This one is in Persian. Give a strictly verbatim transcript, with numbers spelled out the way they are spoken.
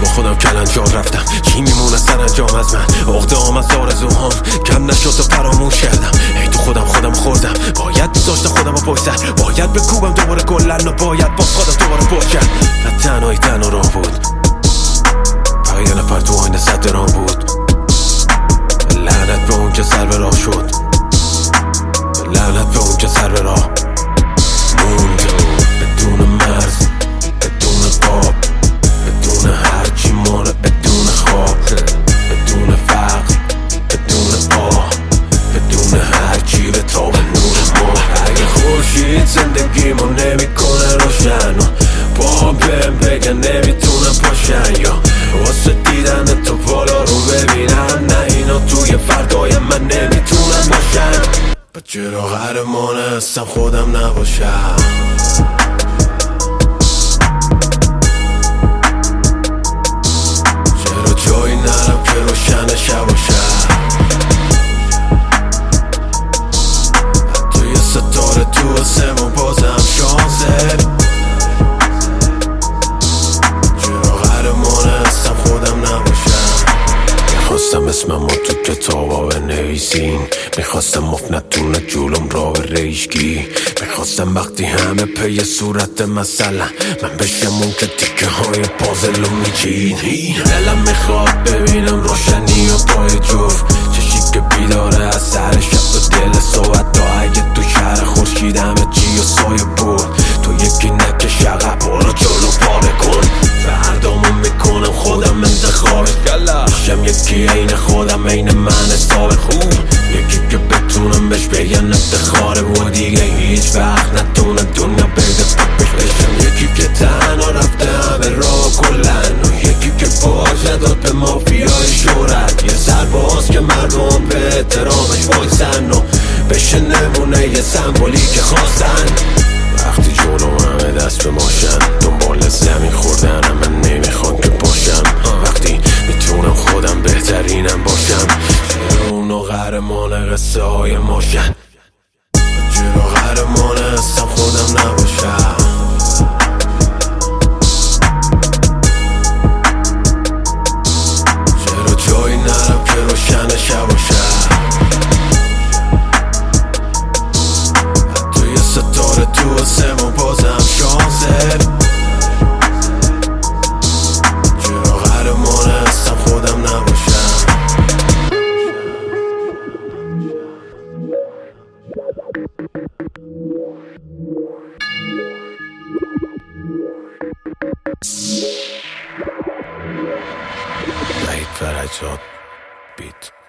با خودم کلنجار رفتم، چی میمونه سرانجام از من؟ عقده هم از آرزوهام کم نشد و فراموش کردم. ای تو خودم خودم خوردم، باید میذاشتم خودم رو پشت سر، باید بکوبم دوباره گلن و باید با خودم دوباره پر کرد. و تنهایی تنها راه بود، فقط یه نفر تو آینه صد درام بود. لعنت به اون که سر به راه شد، لعنت به اون که سر به راه موند. بدون مرز، بدون قاب، بدون هرچی مانه، بدون خواب، بدون فقر، بدون آه، بدون هرچی به تاب نور ماه. اگه خورشید زندگیمو نمیکنه روشن و با بهم بگن نمیتونم پاشن، یا واسه دیدن تو بالا رو ببینن، نه اینا توی فردای من نمیتونن باشن. با چرا قهرمان هستم خودم نباشم؟ چرا جایی نرم که روشن شب باشم؟ حتی یه ستاره تو آسمون بازم شانسه. چرا قهرمان هستم خودم نباشم؟ میخواستم اسمم رو تو کتابا بنویسین، میخواستم مفت نتونه جلوم را به ریشگی، میخواستم وقتی همه پی صورت مثلا من بشم اون که تیکه های پازل رو میچین. دلم میخواد ببینم روشنی و پای جفت، چشی که بیداره از سر شب و دل صحبت تا اگه تو شهر خورشید همه چی و سایه بود. تو یکی نکش عقب، برو جلو پاره کن، فردامو میکنم خودم انتخاب، میشم یکی عین خودم عین من حساب خوب، یکی که بتونم بهش بگن افتخاره و دیگه هیچ وقت نتونه دنیا بده پاکش بشم. یکی که تنها رفته همه راه کلن و یکی که باشه داد به مافیای شهرت، یه سرباز که مردم به احترامش وایسن و بشه نمونه یه سمبولی که خواستن. وقتی جلو همه دست به ماشن، دنبال زمین خوردن من نمیخوام که باشم، وقتی میتونم خودم بهترینم باشم. چرا اونو قهرمان قصه های ماشن؟ چرا قهرمان هستم خودم نباشم؟ چرا جایی نرم که روشن شب باشم؟ حتی یه ستاره تو آسمون بازم شانسه. چرا قهرمان هستم خودم نباشم؟ وحید فرجاد بیت.